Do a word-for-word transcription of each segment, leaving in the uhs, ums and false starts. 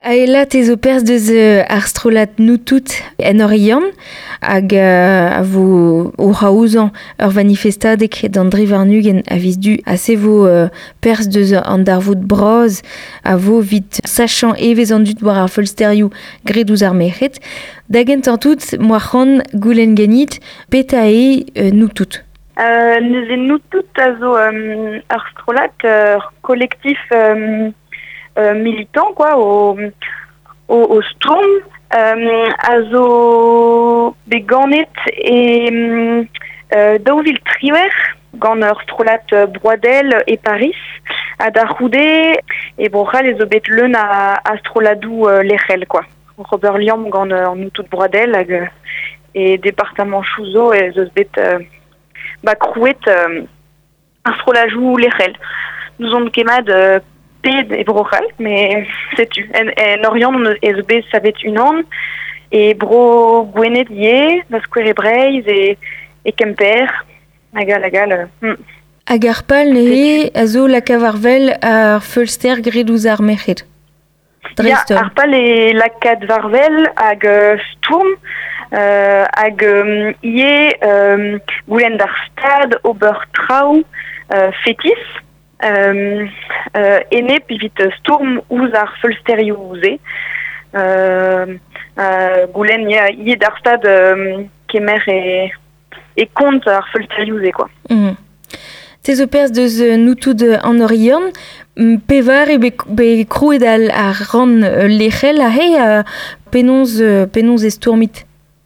Aela tes opers deus uh, ar strolat nou tout en orion hag uh, a vo o raouzan ur manifestadek d'an drivarnugen a viz du a se vo uh, pers deus an darvout braz a vo vit sachant evez an dut war ar folsterioù gredouz ar mechet dagent an tout moac'han goulen ganit peta e uh, nou tout. Euh, nous nous tout a zo um, ar strolat ur collectif um, Euh, militant quoi au au, au Sturm euh, azo beganet et euh, Deauville Triwer gant ur strolat euh, Broadel et Paris a Daroudé et brochal les obet leun a, a stroladou euh, l'Echel quoi Robert Liam gant euh, nous tout Broadel hag, euh, et département Chouzo et zeus bet euh, ba crouet euh, ar stroladou l'Echel nous on kemad euh, Ped et brochal, mais sais-tu. En, en Orient, S B savait une an, et bro gwenet yé, da square breiz et et Kemper, agal agal. Hmm. Agarpal ne a zo la kavarvel ar feulster gredouz ar mechet. Ya, arpal e la kadvarvel hag uh, Sturm, euh, hag um, yé um, goulen d'ar stad, Obertrau, uh, Fétis, Euh, euh, ene pivit Sturm ouz ar feulsterioù ouze. Euh, euh, goulen yé d'ar stad euh, kemer e, e kont ar feulsterioù ouze, quoi. Mm. Tez opers deus uh, nou tout an orion, pevar e be, be krouet al ar ran uh, l'Echel a he uh, penonz, uh, penonz e Sturmit.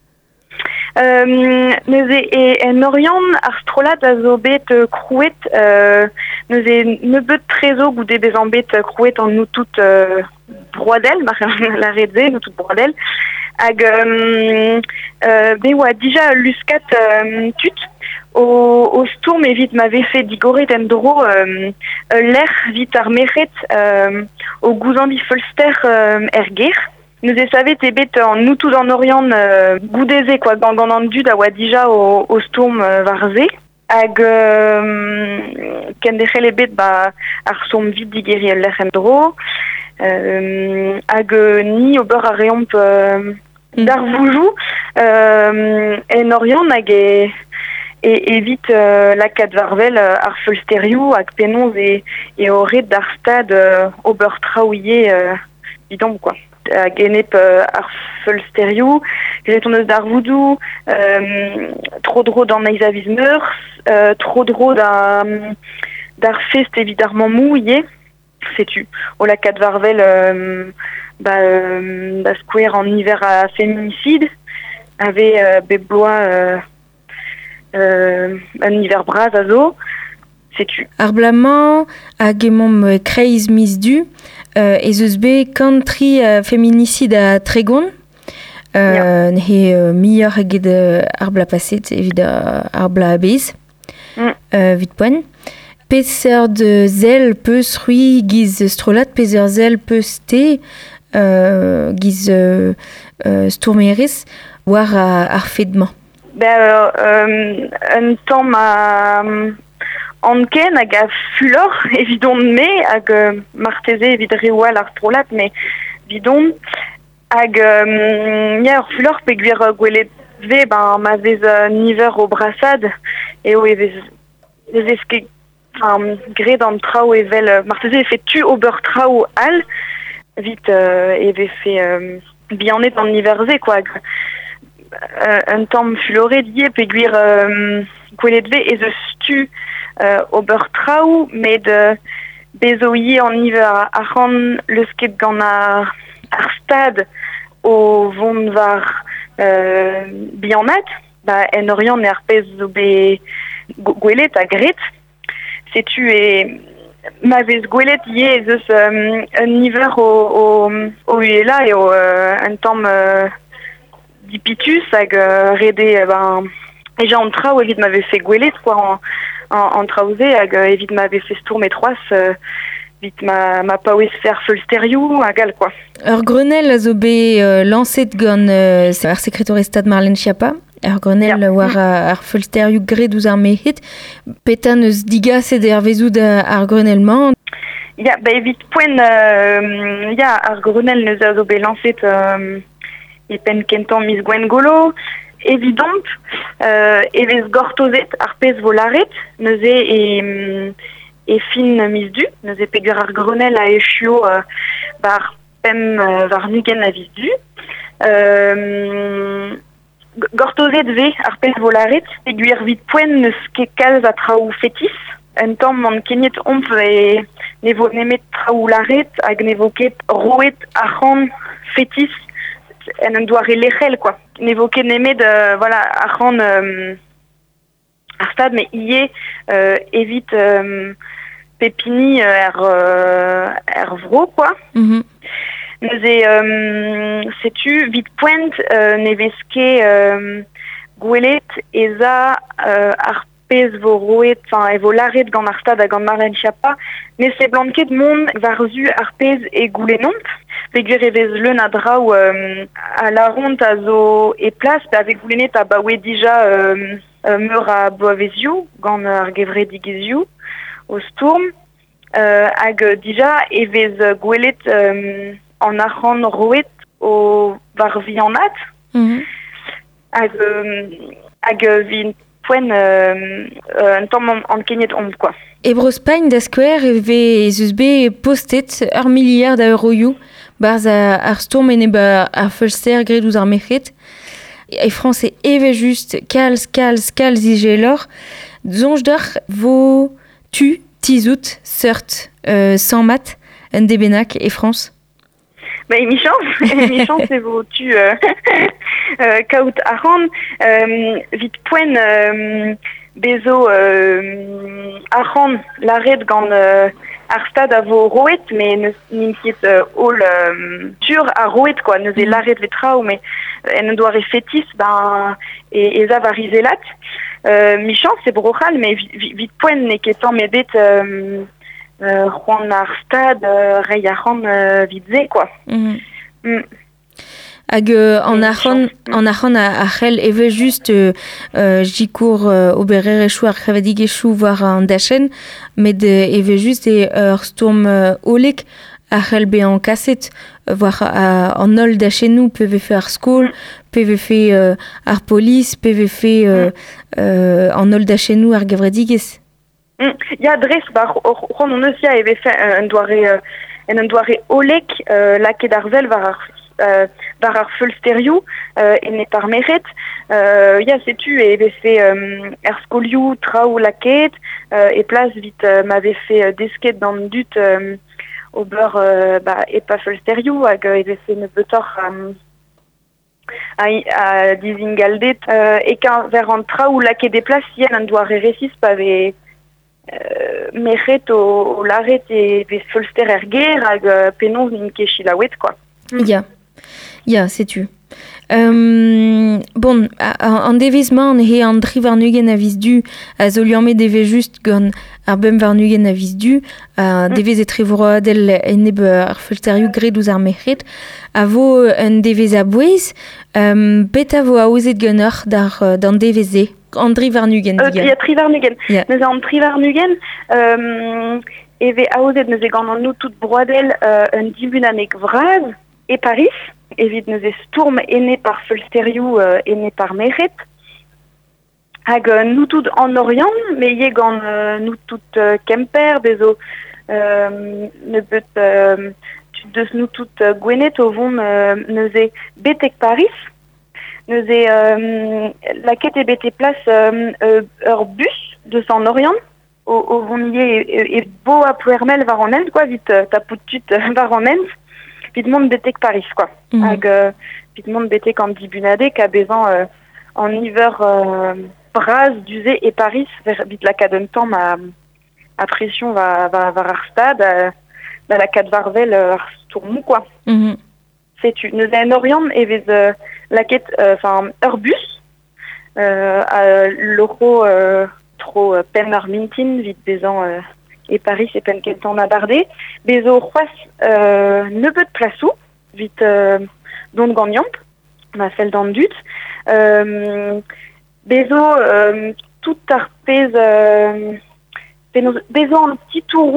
Euh, nous e en Orient ar strolat a zo bet uh, krouet euh, nous e nebeut trezo goude bezan bet uh, krouet an nou tout uh, Broadel, mar la redze, nou tout Broadel hag um, uh, be oa dija luskat um, tut o, o Sturm evit m'ave fait digoret en dro um, l'air vit ar mechet um, o gouzan di Folster um, er ger. Nous e savet e bet an nou tout en Orient euh, goudeze quoi gant gant an dud a oa dija o, o Sturm euh, varze hag euh, ken dechel e bet ba ar som vit digeri el lec'h en dro euh, hag ni ober a reomp euh, d'ar voujou euh, en Orient hag e e evit euh, la kadvarvel euh, ar feulsterioù hag penonz e, e o ret d'ar stad euh, Obertrau yé euh, bidon quoi. Hag enep euh, ar feulsterioù, gretonneus d'ar voudou, euh, tro dro d'an eiz aviz meurs, euh, tro dro d'ar, d'ar fest évidemment mou yé, sais-tu, o la kadvarvel euh, ba, euh, ba skouer en hiver à féminicide, ave euh, bebloa euh, euh, un hiver braz a zo, sais-tu. Ar blamañ hag emom kreiz miz du, Uh, ez eus be country uh, féminicide a Tregont. Uh, yeah. He uh, mior eget uh, ar bla paset, evit uh, ar bla abez. Mm. Uh, vit poen. Peser de zel peus rui giz strolat, peser zel peus te uh, giz uh, uh, stourmerez war uh, ar fedman. Ben, euh, un temps ma... Anken hag a fulor evidon me hag euh, marteze evit rewal ar strolat me vidon hag euh, ya ur fulor pe gwir uh, gwelet ve ben ma vez uh, niver o brassad e o evez evez ket um, gred an trao evel uh, marteze e fet tu ober trao al vit uh, evez fe um, bianet an niver ze quoi hag uh, un tamm fulore die pe gwir um, gwelet ve ez eus tu Euh, Obertrau, mais de bezoïe en hiver à ran le skate gant ar, ar stad au vont var euh, bianat, bah en Orient ne ar pez zo be gwelet a gret, sais-tu et ma vez gwelet yé zeus um, un hiver au au au uela et au euh, un tamm euh, dipitus hag euh, rede euh, ben et j'ai en trao evit m'avait fait gwelet quoi en en, en traouzé hag euh, evit m'avait fait Sturm et trois euh, vit ma ma paouez faire feulsterioù hag quoi. Ur Grenelle a zo be euh, lancet gant euh, ar sekretorestad Marlène Schiappa. Ur Grenelle yeah. war ar feulsterioù gredouz ar mechet. Petan eus diga sed er vezout ar Grenelle-man. Ja, bah vite point, euh, ja, ar Grenelle neus a zo bet lancet euh, e pen kentan mis Gwen Golo, évident, euh, evez gortozet ar pez volaret, neus e e, e fin mis du, neus e pegur ar Grenelle a echio euh, bar pem euh, var nugen a vis du. Euh, gortozet ve ar pez volaret, peguer vit point neus ket kalz a traoù fetis, un tamm man kennet omp e ne vo nemet traoularet hag ne vo ket roet arran fetis en un doare lechel quoi. Ne vo ket nemet euh, voilà arran euh, ar stad mais ie euh, evit euh, pepini er euh, er vro quoi. Mhm. Neus e euh, setu vit point euh, ne vez ket euh, gwelet eza euh, ar pez vo roet, enfin, e vo laret gant ar stad a gant maren chiapa, ne se blanket mont var zu ar pez e goulenont, pegur evez leun a draou euh, a la ront a zo e plas, pe ave goulenet a baoe dija euh, euh, meur a boavezioù, gant ar gevredigezioù, o stourm, euh, hag dija evez gwelet euh, an arran roet o var vianat, Mhm. hag, euh, hag vin poen euh, euh, un tamm an kennet omp, quoi. E brospain da skouer e ve eus be postet ur milliard da euroioù barz a, ar stourm en eba ar feulster gret ouz ar mechet. E France e eve just kalz, kalz, kalz ije lor. Zonj d'ar vo tu tizout seurt euh, sans mat un debenak e France. Bah, émichance, émichance, c'est vos tu euh, euh, kaout arran, euh, vite point euh, bezo euh, arran l'arrêt gant euh, ar stad a vo roet, mais ne n'inquiète euh, all euh, sur à roet quoi, ne zé l'arrêt vetrao, mais en ne doit fétis ben et et ça va riselat. Euh, michance c'est brochal, mais vite, vite point n'est qu'étant mes bêtes. Euh, Euh, Juan ar stad euh, rei arran euh, vidze, quoi. Mhm. Mm. Hag euh, en arran, en arran a, a c'hell eve just euh, euh, jikour euh, obererechou ar krevadigechou war an dachen, met euh, eve just e ur stourm euh, olek a c'hell be an kaset, war euh, an ol dachenou peve fe ar skol, peve fe euh, ar polis, peve fe euh, euh, an ol dachenou ar gavredigez. Mm. Ya dres, bah, ron on eus ya eve fait un doare, euh, un doare olek, euh, laket d'arvel var ar, euh, var ar feulsterioù, euh, en et ar meret, euh, ya setu eve fait euh, er skolioù traoù laket, euh, et place vite euh, m'avait fait euh, desket dans le dut euh, au beurre, euh, bah, et pas feulsterioù, hag euh, eve fait ne betor euh, a, a dizingaldet, euh, et quand vers un traoù laket des places, yen un doare récis pave Euh, mechet o, o laret e vez feulster er ger hag euh, penons n'in ket chilaouet, quoi. Mm. Ya, ya, setu. Um, bon, an devez man he an dri varnugen a viz du a zo liammet deve just gant ar bem varnugen a viz du a mm. devez e trevoradel en eb ar feulsterioù gret ouz ar mechet a vo un devez a bouez um, bet a vo a ouzet ganeoc'h d'an deveze an dri varnugen Il y a tri varnugen. Yeah. Nous avons tri varnugen. Euh, et ve aouzet nous gant nous tout broadel euh, un dibun anek vraz et Paris. Evit nous est stourm ene par feulsterioù euh, ene par meret. Hag euh, nous tout en Orient, mais y gant euh, nous tout euh, Kemper, bezo euh, ne peut euh, de nous tout euh, gwenet au vont euh, nous est betek Paris. Nous est euh, la quête est bêté place euh, euh, ur bus de son Orient au au vonier et, et beau à Puermel var en End quoi vite euh, tapoutut var en End vite monde bêté Paris quoi. Mm. Hag euh, vite monde bêté quand dibunade qu'a besoin euh, en hiver euh, bras d'usé et Paris vers vite la cadre temps ma à pression va va va ar stad euh, dans la cadre varvel euh, tourmou quoi. Mm-hmm. C'est tu nous en Orient et vez euh, la quête enfin euh, Airbus euh, à l'euro euh, trop euh, pen ar mintin vite des ans euh, et Paris c'est pen quel temps abardé bezo roas euh, ne peut de place où vite euh, don gagnant ma celle dans le dut euh, bezo euh, tout arpez euh, bezo un petit tourou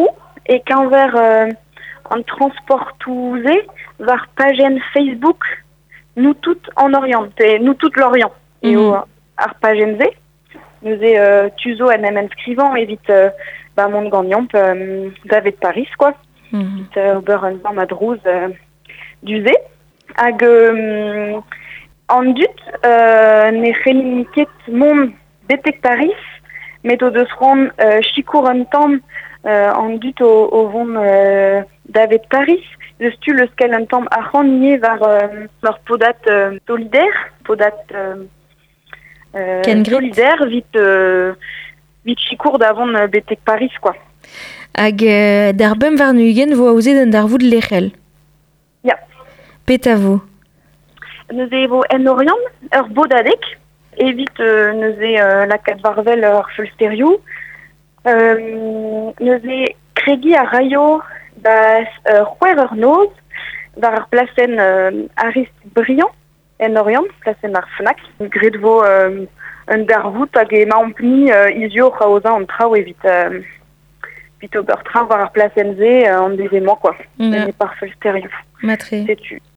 et quand vers euh, en transport touzé, vers page Facebook, nous toutes en Orient, et nous toutes l'Orient. Mm-hmm. Et au Arpagenze, nous est euh, Tuzo en M inscrivant et vite euh, bah, mon gagnant, euh, David Paris, quoi. Mm-hmm. Vite euh, Oberensan Madrouz euh, d'Uzé. Hag, euh, en dut, euh, ne réuniquet mon Bétek Paris, méthode de Sron, euh, Chicour en temps, euh, en dut au, au von euh, David Paris. Je suis le scale un temps à renier vers euh, leur podat euh, solidaire, podat euh, euh, solidaire, vite, euh, vite chicour d'avant euh, Bétek Paris, quoi. Hag euh, d'arbem var nugen vo aouze d'un darvou de l'echel. Ja. Yeah. Petavo. Nous avons en Orient, ur bodadek, et vite euh, nous avons euh, la quatre varvel ur fulsteriou. Euh, nous avons crégi à Rayo das Rouer ur noz, var ur placen euh, Arist Briand, en Orient, placen ar Fnac. Gret vo euh, un darvout hag e maompni euh, isio raoza an trao et vite euh, vite ober trao var ur placen ze euh, an dezemment, quoi. Mm. Et par fulsteriou. Matre. C'est tu.